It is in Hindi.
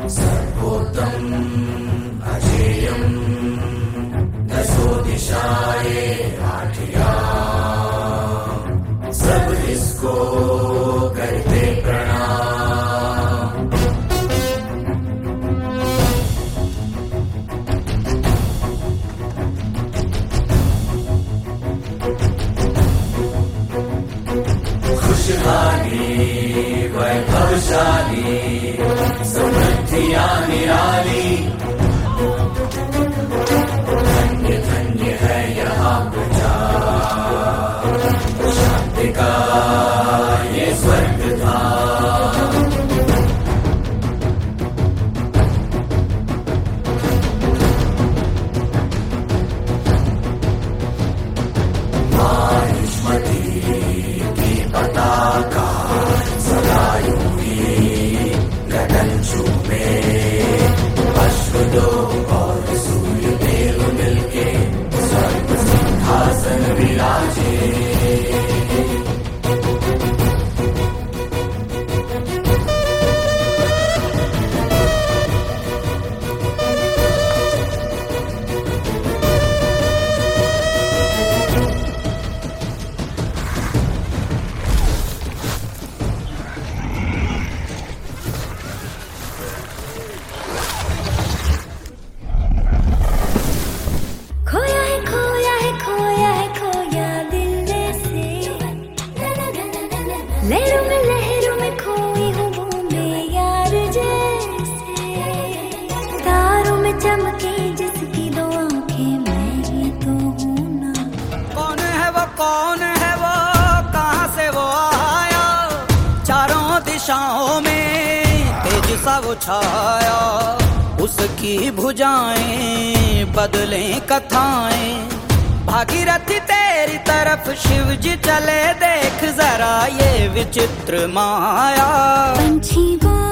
सर्वोत्तम अजेयम दसो दिशाए आठिया सब इसको करते प्रणाम। खुशहाली वैभवशाली समृद्धियां निराली धन्य धन्य है यहाँ प्रजा शांति का ये स्वर्ग धाम। मानुष्मती की पताका सदा यूं ही गगन चूमे अश्वदो और सूर्य देव मिलके स्वर्ग सिंहासन विराजे। लहरों में खोई हूँ बूंदे यार जैसे तारों में चमके जिसकी दो आंखें मैं ही तो हूँ ना। कौन है वो कहाँ से वो आया चारों दिशाओं में तेज सा वो छाया उसकी भुजाएं बदलें कथाएं भागीरथी तेरी तरफ शिव जी चले देख जरा ये विचित्र माया। पंछी